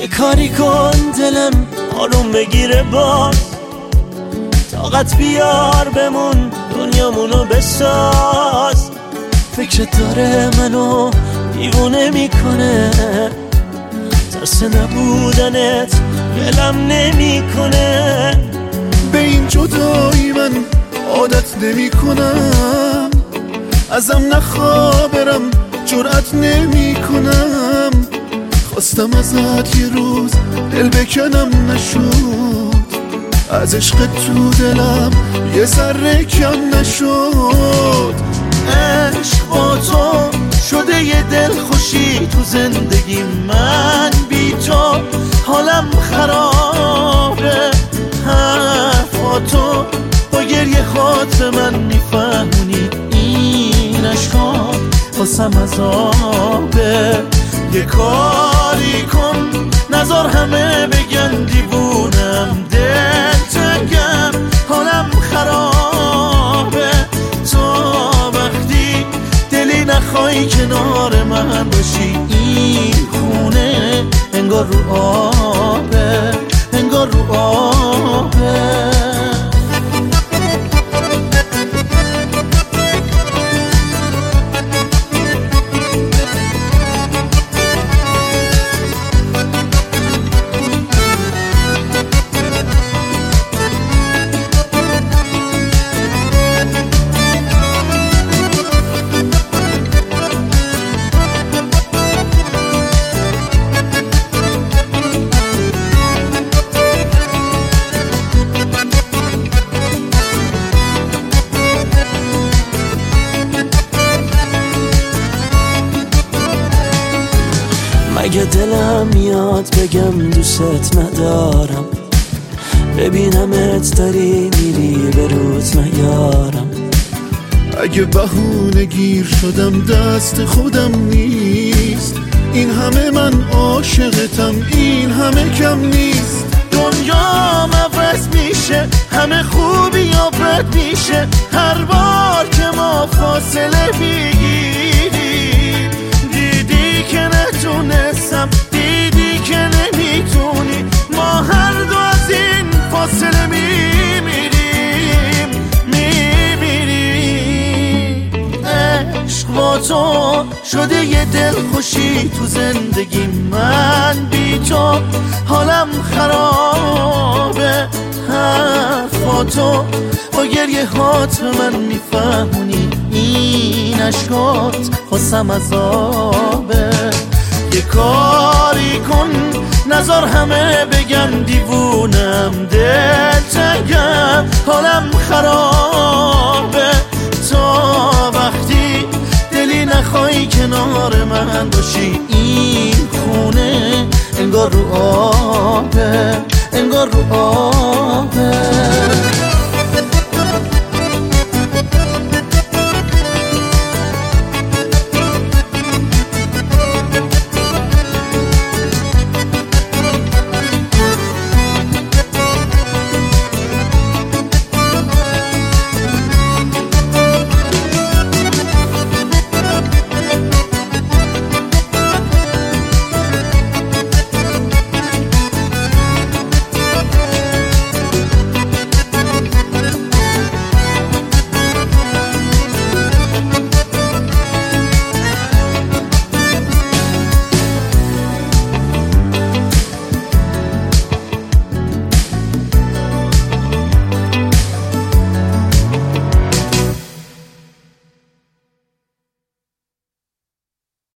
یه کاری کن دلم آروم بگیره باز، طاقت بیار بمون دنیامونو بساز. فکرت داره منو دیوونه میکنه، ترس نبودنت ولم نمیکنه. به این جدایی من عادت نمی کنم، ازم نخوابرم جرأت نمی کنم. خواستم ازت یه روز دل بکنم نشد، از عشق تو دلم یه ذره کم نشد. عشق با تو شده یه دل خوشی تو زندگی من، بی تو حالم خرابه. حرفاتو با گریه خاط من میفهمونی، این عشقا واسم عذابه. یه کاری کن نذار همه بگن دیوونم، دل تنگم حالم خرابه. تا وقتی دلی نخوای کنار من باشی، این خونه انگار رو آبه، انگار رو آبه. مگه دلم میاد بگم دوست ندارم، ببینمت داری میری به روز نیارم. اگه بهونه گیر شدم دست خودم نیست، این همه من عاشقتم، این همه کم نیست. دنیام عوض میشه، همه خوبی یا بد میشه، هر بار که ما فاصله میگیریم. دیدی که نتونستم، دیدی که نمیتونی، ما هر دو از این فاصله میمیریم. عشق با تو شده یه دل خوشی تو زندگی من، بی تو حالم خرابه. حرفاتو با گریه هات من میفهمونی، این عشقات واسم عذابه. یه کاری کن نذار همه بگن دیوونم، دل تنگم حالم خرابه. تا وقتی دلی نخوای کنار من باشی، این خونه انگار رو آبه، انگار رو آبه.